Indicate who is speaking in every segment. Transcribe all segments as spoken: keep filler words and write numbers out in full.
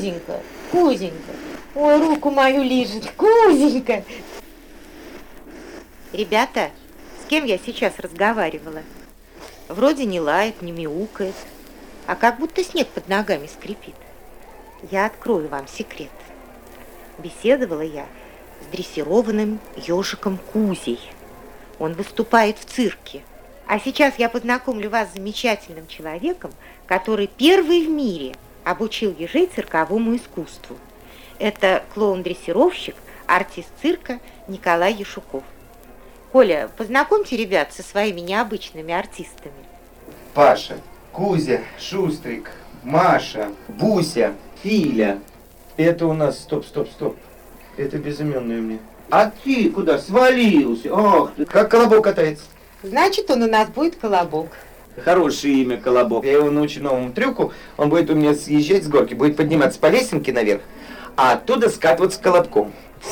Speaker 1: Кузенька, Кузенька, ой, руку мою лижет, Кузенька. Ребята, с кем я сейчас разговаривала? Вроде не лает, не мяукает, а как будто снег под ногами скрипит. Я открою вам секрет. Беседовала я с дрессированным ежиком Кузей. Он выступает в цирке. А сейчас я познакомлю вас с замечательным человеком, который первый в мире обучил ежей цирковому искусству. Это клоун-дрессировщик, артист цирка Николай Яшуков. Коля, познакомьте ребят со своими необычными артистами.
Speaker 2: Паша, Кузя, Шустрик, Маша, Буся, Филя. Это у нас, стоп, стоп, стоп. Это безыменные мне. А ты куда свалился? Ах ты, как Колобок катается.
Speaker 1: Значит, он у нас будет Колобок.
Speaker 2: Хорошее имя Колобок. Я его научу новому трюку. Он будет у меня съезжать с горки, будет подниматься по лесенке наверх, а оттуда скатываться Колобком.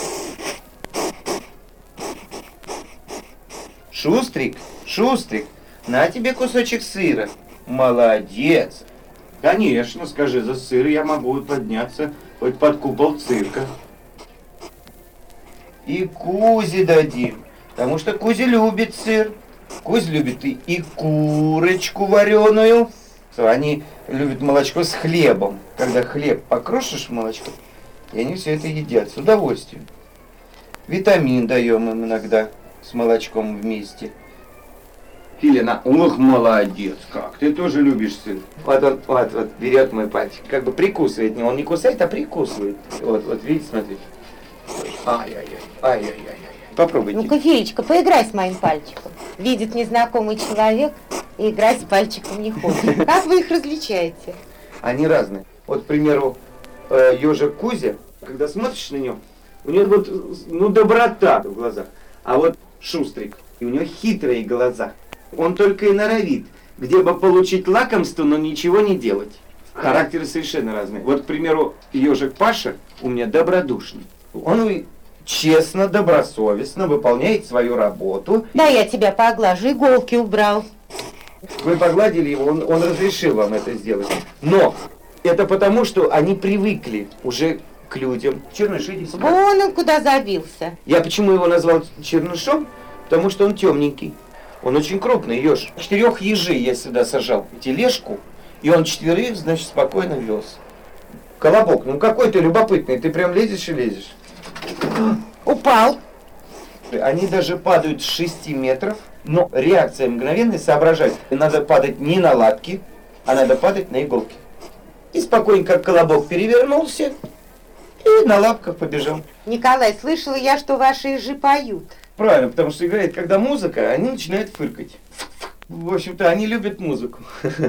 Speaker 2: Шустрик, Шустрик, на тебе кусочек сыра. Молодец. Конечно, скажи, за сыр я могу подняться хоть под купол цирка. И Кузе дадим, потому что Кузя любит сыр. Кузя любит и, и курочку вареную. Они любят молочко с хлебом. Когда хлеб покрошишь в молочко, и они все это едят с удовольствием. Витамин даем им иногда с молочком вместе. Филина, ух, молодец, как, ты тоже любишь сыр. Вот он, вот, вот, берет мой пальчик, как бы прикусывает. Не, он не кусает, а прикусывает. Вот, вот, видите, смотрите. Ай-яй-яй, ай-яй-яй. Попробуйте.
Speaker 1: Ну-ка, Феечка, поиграй с моим пальчиком. Видит незнакомый человек и играть с пальчиком не хочет. Как вы их различаете?
Speaker 2: Они разные. Вот, к примеру, ежик Кузя, когда смотришь на него, у него вот, ну, доброта в глазах. А вот Шустрик, у него хитрые глаза. Он только и норовит, где бы получить лакомство, но ничего не делать. Характеры совершенно разные. Вот, к примеру, ежик Паша у меня добродушный. Он честно, добросовестно выполняет свою работу.
Speaker 1: Да, я тебя поглажу, иголки убрал.
Speaker 2: Вы погладили его, он, он разрешил вам это сделать. Но это потому, что они привыкли уже к людям. Черныш, иди сюда.
Speaker 1: Вон он куда забился.
Speaker 2: Я почему его назвал чернышом? Потому что он темненький. Он очень крупный еж. Четырех ежей я сюда сажал в тележку, и он четверых, значит, спокойно вез. Колобок, ну какой ты любопытный, ты прям лезешь и лезешь.
Speaker 1: Упал.
Speaker 2: Они даже падают с шести метров, но реакция мгновенная, соображать. Надо падать не на лапки, а надо падать на иголки. И спокойненько, как колобок, перевернулся и на лапках побежал.
Speaker 1: Николай, слышала я, что ваши ежи поют.
Speaker 2: Правильно, потому что играет, когда музыка, они начинают фыркать. В общем-то, они любят музыку.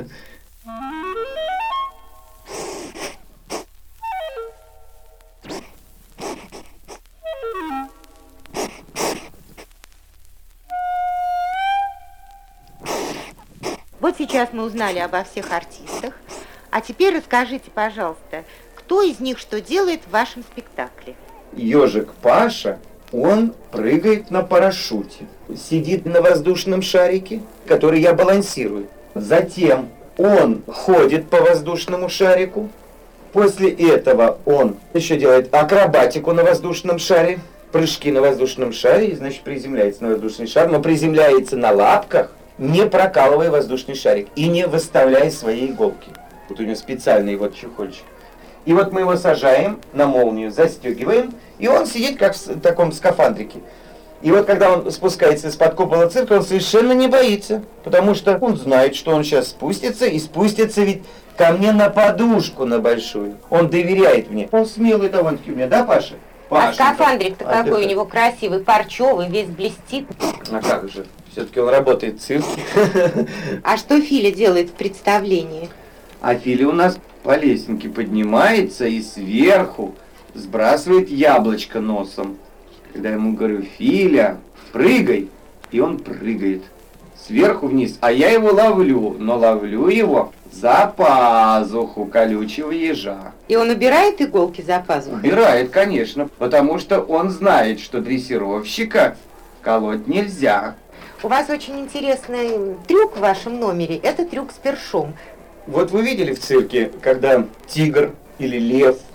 Speaker 1: Вот сейчас мы узнали обо всех артистах, а теперь расскажите, пожалуйста, кто из них что делает в вашем спектакле?
Speaker 2: Ежик Паша, он прыгает на парашюте, сидит на воздушном шарике, который я балансирую. Затем он ходит по воздушному шарику. После этого он еще делает акробатику на воздушном шаре, прыжки на воздушном шаре, значит, приземляется на воздушный шар, но приземляется на лапках, не прокалывая воздушный шарик и не выставляя свои иголки. Вот у него специальный вот чехольчик. И вот мы его сажаем на молнию, застегиваем, и он сидит как в таком скафандрике. И вот когда он спускается из-под купола цирка, он совершенно не боится, потому что он знает, что он сейчас спустится, и спустится ведь ко мне на подушку на большую. Он доверяет мне. Он смелый довольно-таки у меня, да, Паша?
Speaker 1: А скафандрик-то а какой у него красивый, парчевый, весь блестит.
Speaker 2: А как же? Все-таки он работает в цирке.
Speaker 1: А что Филя делает в представлении?
Speaker 2: А Филя у нас по лесенке поднимается и сверху сбрасывает яблочко носом. Когда я ему говорю: Филя, прыгай, и он прыгает сверху вниз. А я его ловлю, но ловлю его за пазуху колючего ежа.
Speaker 1: И он убирает иголки за пазуху?
Speaker 2: Убирает, конечно, потому что он знает, что дрессировщика колоть нельзя.
Speaker 1: У вас очень интересный трюк в вашем номере. Это трюк с першом.
Speaker 2: Вот вы видели в цирке, когда тигр или лев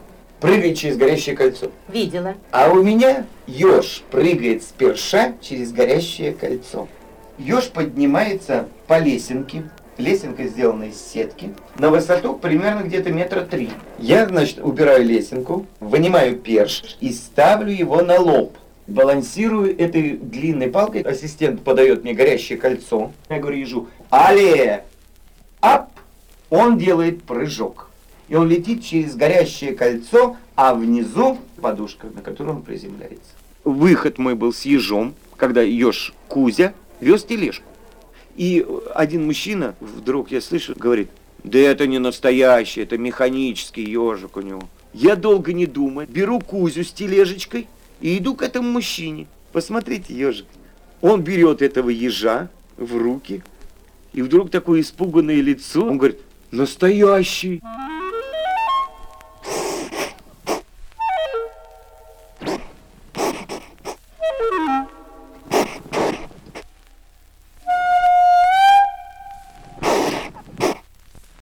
Speaker 2: прыгает через горящее кольцо.
Speaker 1: Видела.
Speaker 2: А у меня еж прыгает с перша через горящее кольцо. Еж поднимается по лесенке. Лесенка сделана из сетки. На высоту примерно где-то метра три. Я, значит, убираю лесенку, вынимаю перш и ставлю его на лоб. Балансирую этой длинной палкой. Ассистент подает мне горящее кольцо. Я говорю ежу: але! Ап! Он делает прыжок. И он летит через горящее кольцо, а внизу подушка, на которой он приземляется. Выход мой был с ежом, когда еж Кузя вез тележку. И один мужчина, вдруг я слышу, говорит: да это не настоящий, это механический ежик у него. Я долго не думаю, беру Кузю с тележечкой и иду к этому мужчине. Посмотрите, ежик. Он берет этого ежа в руки, и вдруг такое испуганное лицо. Он говорит: настоящий.